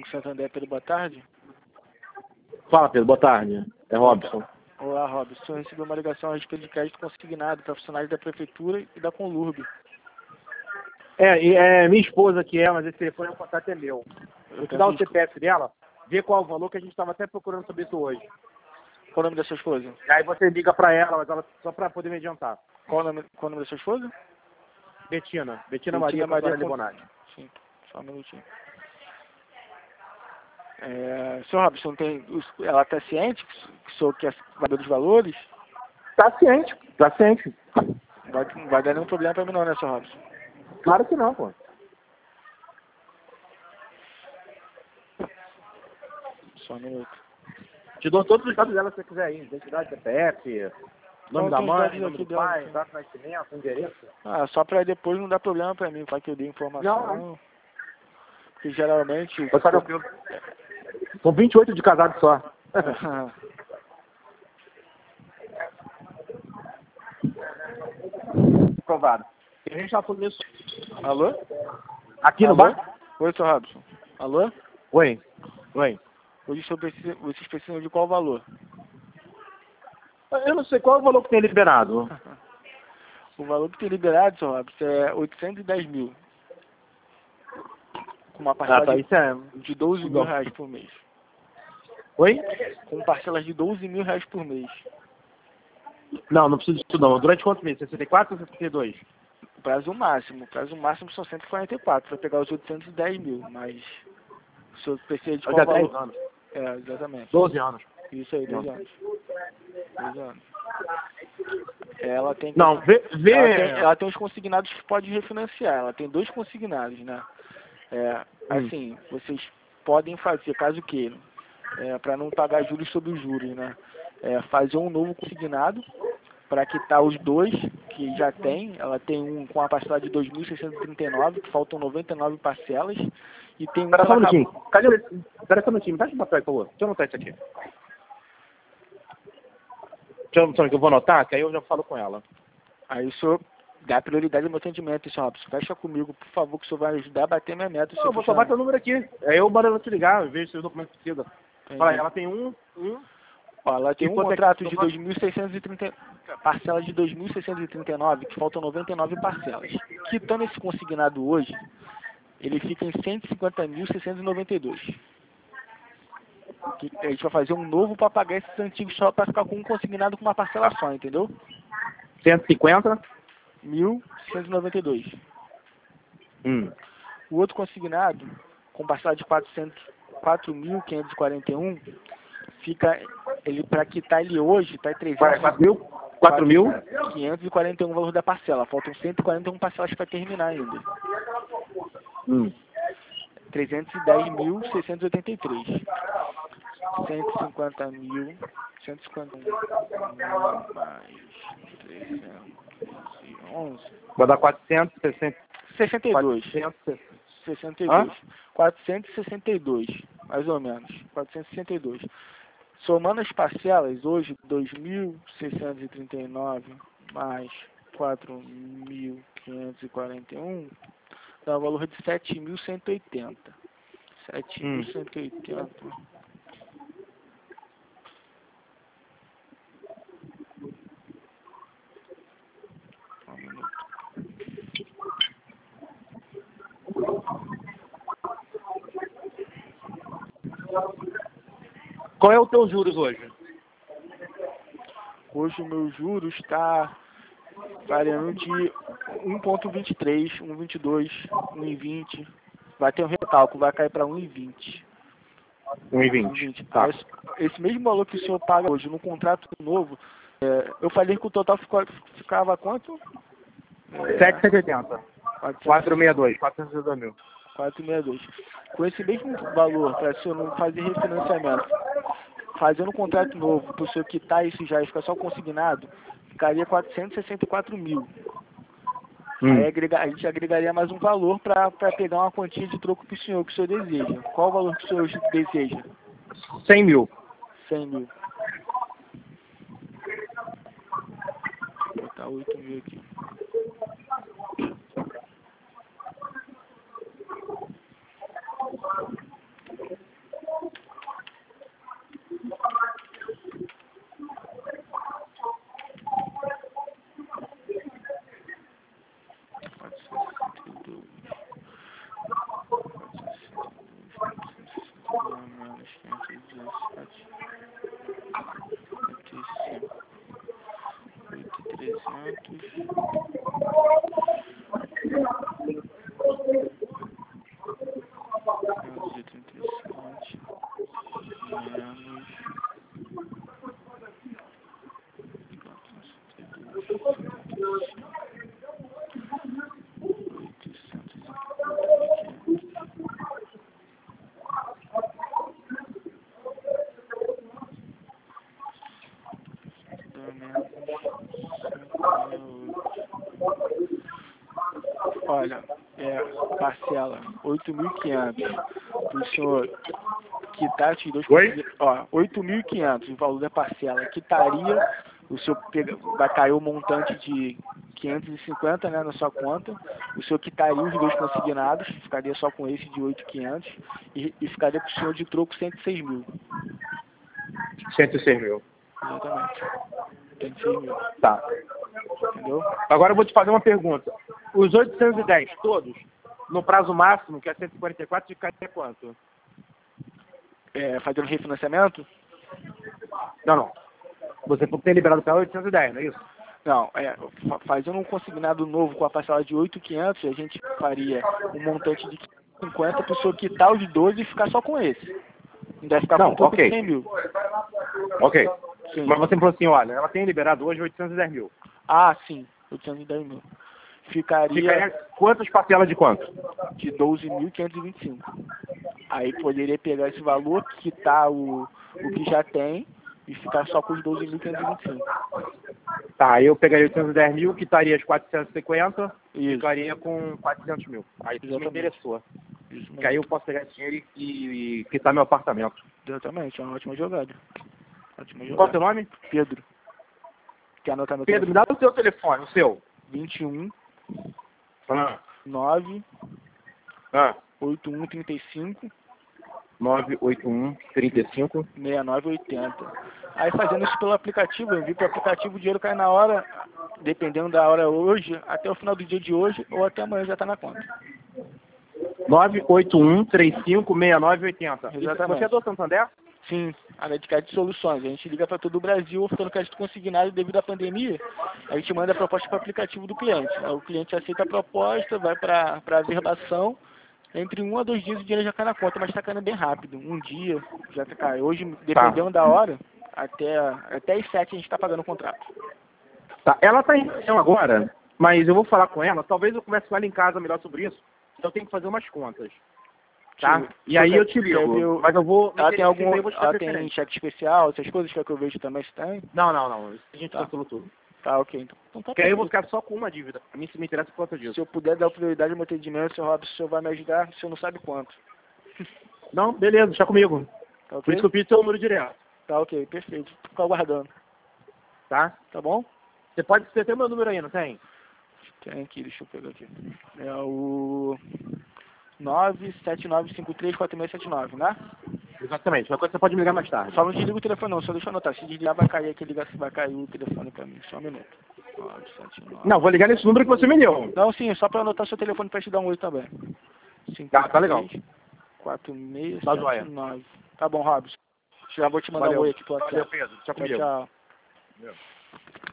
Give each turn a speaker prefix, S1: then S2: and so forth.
S1: Banco Santander, Pedro, boa tarde.
S2: Fala, Pedro, boa tarde. É Robson.
S1: Olá, Robson. O senhor recebeu uma ligação a respeito de crédito consignado para funcionários da Prefeitura e da Conlurb.
S2: Minha esposa que mas esse telefone é um contato é meu. Vou te dar o CPF dela, ver qual é o valor, que a gente estava até procurando saber isso hoje.
S1: Qual o nome da sua esposa?
S2: E aí você liga para ela, mas ela só para poder me adiantar.
S1: Qual o nome da sua esposa?
S2: Betina Maria Libonati.
S1: Sim, só um minutinho. Senhor Robson, ela está ciente que o senhor quer saber dos valores?
S2: Tá ciente.
S1: Não vai dar nenhum problema para mim não, né, senhor Robson?
S2: Claro que não, pô.
S1: Só um minuto.
S2: Te dou todos os dados dela se você quiser aí. Identidade, CPF, nome da mãe, nome do pai, data de nascimento, endereço.
S1: Só para depois não dar problema para mim, para que eu dê informação.
S2: Não.
S1: Porque geralmente...
S2: São 28 de casado só. Aprovado. A gente tá falando isso.
S1: Alô?
S2: Aqui no bar?
S1: Oi, senhor Robson. Alô?
S2: Oi.
S1: Hoje vocês precisam de qual valor?
S2: Eu não sei qual é o valor que tem liberado.
S1: O valor que tem liberado, senhor Robson, é 810 mil. Com uma parcela de 12 mil reais por mês.
S2: Oi?
S1: Com parcelas de 12 mil reais por mês.
S2: Não precisa disso não. Durante quantos meses? 64 ou 62?
S1: Prazo máximo são 144 para pegar os 810 mil, mas o senhor precisa de qual valor?
S2: 10 anos.
S1: Exatamente.
S2: 12 anos.
S1: Isso aí, 12 anos. 12 anos. Ela tem... Ela tem os consignados que pode refinanciar. Ela tem 2 consignados, né? Assim, vocês podem fazer, caso queiram, para não pagar juros sobre os juros, né? Fazer um novo consignado para quitar os 2 que já tem. Ela tem um com a parcela de 2.639, que faltam 99 parcelas. E tem um...
S2: Espera só um minutinho. Cadê o... Espera só um minutinho. Me dá esse papel, por favor. Deixa eu anotar isso aqui. Que eu vou anotar, que aí eu já falo com ela.
S1: Aí o senhor dá prioridade ao meu atendimento, senhor Robson. Fecha comigo, por favor, que o senhor vai ajudar a bater minha meta.
S2: Eu vou só bater o número aqui. Aí eu mando ela te ligar, eu vejo se os documentos precisam. Fala aí, ela tem
S1: ela tem um contrato de 2.630, parcela de 2.639, que faltam 99 parcelas. Quitando esse consignado hoje, ele fica em 150.692. A gente vai fazer um novo para pagar esses antigos só para ficar com um consignado com uma parcela só, entendeu?
S2: 150.192.
S1: O outro consignado, com parcela de 4.541, fica, ele para quitar ele hoje, está em 4.541 o valor da parcela. Faltam 141 parcelas para terminar ainda. 310.683. 150 mil mais 311.
S2: Vai dar 462.
S1: 462, mais ou menos. 462. Somando as parcelas, hoje, 2.639 mais 4.541, dá um valor de 7.180. 7.180. Um minuto.
S2: Qual é o teu juros hoje?
S1: Hoje o meu juros está variando de 1,23, 1,22, 1,20. Vai ter um recálculo, vai cair para 1,20.
S2: 1,20. Tá.
S1: Esse mesmo valor que o senhor paga hoje no contrato novo, eu falei que o total ficava quanto?
S2: 7,70. 462. 462 mil.
S1: 462. Com esse mesmo valor, para o senhor não fazer refinanciamento, fazendo um contrato novo, para o senhor quitar isso já e ficar só consignado, ficaria 464 mil. Aí a gente agregaria mais um valor para pegar uma quantia de troco para o senhor, que o senhor deseja. Qual o valor que o senhor deseja?
S2: 100 mil.
S1: 100 mil. Vou botar 8 mil aqui. olha, parcela 8.500 para o senhor quitar esses dois... Ó, 8.500 o valor da parcela. Quitaria, o senhor vai cair o montante de 550, né, na sua conta. O senhor quitaria os dois consignados, ficaria só com esse de 8.500 e ficaria para o senhor de troco 106 mil.
S2: 106 mil.
S1: Exatamente. 106 mil.
S2: Tá.
S1: Entendeu?
S2: Agora eu vou te fazer uma pergunta. Os 810 todos, no prazo máximo, que é 144, ficaria quanto?
S1: Fazendo refinanciamento?
S2: Não. Você tem liberado para 810, não é isso?
S1: Não, fazendo um consignado novo com a parcela de 8.500, a gente faria um montante de 50 para o senhor quitar os 12 e ficar só com esse. Não deve ficar com um pouco de 100 mil.
S2: Ok.
S1: Sim.
S2: Mas você me falou assim, olha, ela tem liberado hoje 810 mil.
S1: Ah, sim, 810 mil. Ficaria
S2: quantas parcelas de quanto?
S1: De 12.525. Aí poderia pegar esse valor, quitar o que já tem e ficar só com os 12.525.
S2: Tá, aí eu pegaria 810 mil, quitaria as 450
S1: e
S2: ficaria com 400 mil. Aí isso me interessou. Porque aí eu posso pegar esse dinheiro e quitar meu apartamento.
S1: Exatamente, é uma ótima jogada.
S2: Qual é o teu nome?
S1: Pedro. Quer anotar meu
S2: Pedro,
S1: telefone?
S2: me dá o teu telefone, o seu.
S1: 21
S2: Ah.
S1: 9
S2: Ah.
S1: 8135
S2: 981 35
S1: 6980. Aí fazendo isso pelo aplicativo, eu envio para o aplicativo, o dinheiro cai na hora, dependendo da hora hoje, até o final do dia de hoje ou até amanhã já está na conta.
S2: 981 35 6980.
S1: Exatamente.
S2: Você é do Santander?
S1: Sim, área de crédito de soluções. A gente liga para todo o Brasil ofertando crédito consignado devido à pandemia. A gente manda a proposta para o aplicativo do cliente. O cliente aceita a proposta, vai para a averbação. Entre 1 a 2 dias o dinheiro já cai na conta, mas está caindo bem rápido. Um dia já cai. Hoje, dependendo da hora, até às 7 a gente está pagando o contrato.
S2: Tá, ela está em reunião agora, mas eu vou falar com ela. Talvez eu converse com ela em casa melhor sobre isso. Eu tenho que fazer umas contas. Tá? E aí eu te ligo. Mas eu vou...
S1: Ela tem ela tem cheque especial, essas coisas que eu vejo também se tem?
S2: Não. Isso a gente cancelou tudo.
S1: Tá, ok. Então tá.
S2: Porque aí eu vou ficar só com uma dívida. A mim se me interessa por conta disso.
S1: Se eu puder dar prioridade ao meu atendimento, seu Robson, o senhor vai me ajudar, o senhor não sabe quanto.
S2: Não, beleza, deixa comigo.
S1: Tá, okay?
S2: Por isso que eu pedi seu número direto.
S1: Tá, ok, perfeito. Fico aguardando.
S2: Tá?
S1: Tá bom?
S2: Você tem o meu número aí, não tem?
S1: Tem aqui, deixa eu pegar aqui. É o 979534679, né?
S2: Exatamente. Uma coisa você pode me ligar mais tarde.
S1: Só não desliga o telefone não, só deixa eu anotar. Se desligar vai cair aqui, vai cair o telefone pra mim. Só um minuto. 979.
S2: Não, vou ligar nesse número que você me deu.
S1: Não, sim, só pra anotar seu telefone pra te dar um oi também.
S2: 53, tá legal.
S1: 4679. Tá bom, Robson. Já vou te mandar um oi aqui pro WhatsApp.
S2: Valeu, Pedro. Tchau.
S1: Tchau.
S2: Meu.